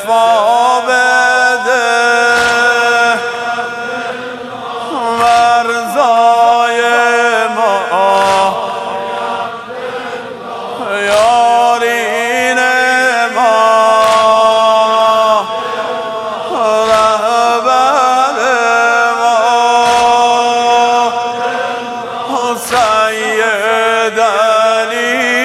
شفا بده ورزای ما یارین ما رهبر ما سید علی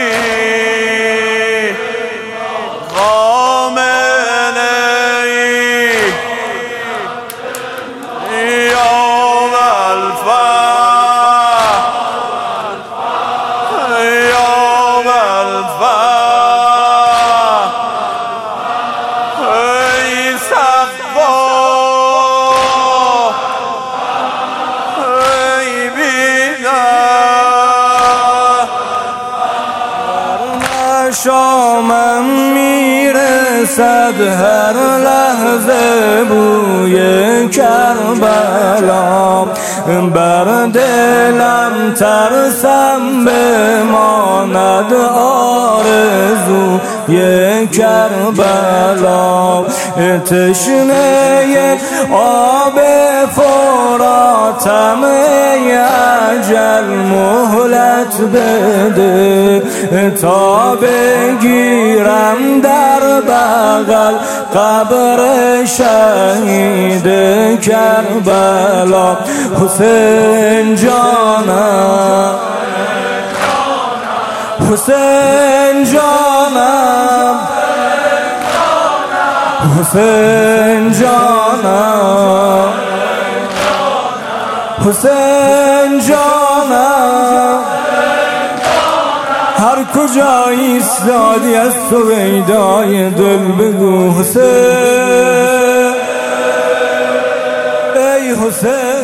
شامم میرسد هر لحظه بوی کربلا بر دلم ترسم بماند آرزوی کربلا تشنه آب فراتم ای اجل مهلت بده تا بگیرم در بغل قبر شهید کربلا حسین جانم حسین جانم حسین جانم حسین جانم هر کجا ایستادی از تو ویدای دل بگو حسین ای حسین